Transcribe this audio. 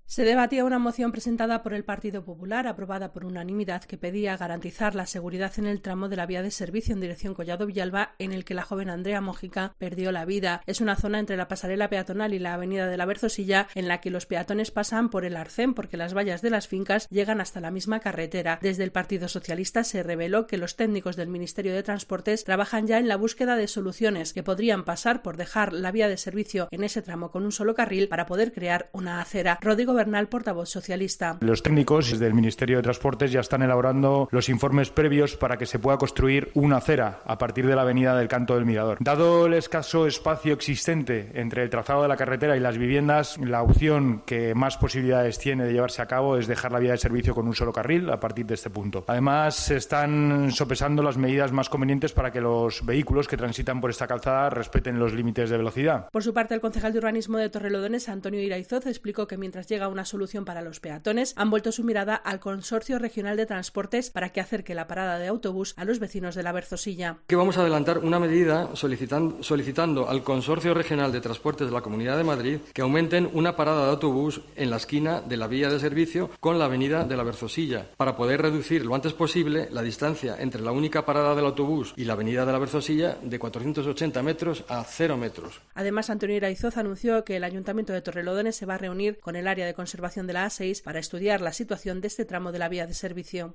Se debatía una moción presentada por el Partido Popular, aprobada por unanimidad, que pedía garantizar la seguridad en el tramo de la vía de servicio en dirección Collado-Villalba, en el que la joven Andrea Mójica perdió la vida. Es una zona entre la pasarela peatonal y la avenida de la Berzosilla, en la que los peatones pasan por el arcén porque las vallas de las fincas llegan hasta la misma carretera. Desde el Partido Socialista se reveló que los técnicos del Ministerio de Transportes trabajan ya en la búsqueda de soluciones que podrían pasar por dejar la vía de servicio en ese tramo con un solo carril para poder crear una acera. Rodrigo Bernal, portavoz socialista. Los técnicos del Ministerio de Transportes ya están elaborando los informes previos para que se pueda construir una acera a partir de la avenida del Canto del Mirador. Dado el escaso espacio existente entre el trazado de la carretera y las viviendas, la opción que más posibilidades tiene de llevarse a cabo es dejar la vía de servicio con un solo carril a partir de este punto. Además, se están sopesando las medidas más convenientes para que los vehículos que transitan por esta calzada respeten los límites de velocidad. Por su parte, el concejal de urbanismo de Torrelodones, Antonio Iraizoz, explicó que mientras llega una solución para los peatones, han vuelto su mirada al Consorcio Regional de Transportes para que acerque la parada de autobús a los vecinos de la Berzosilla. Que vamos a adelantar una medida solicitando al Consorcio Regional de Transportes de la Comunidad de Madrid que aumenten una parada de autobús en la esquina de la vía de servicio con la avenida de la Berzosilla, para poder reducir lo antes posible la distancia entre la única parada del autobús y la avenida de la Berzosilla de 480 metros a 0 metros. Además, Antonio Iraizoz anunció que el Ayuntamiento de Torrelodones se va a reunir con el área de conservación de la A6 para estudiar la situación de este tramo de la vía de servicio.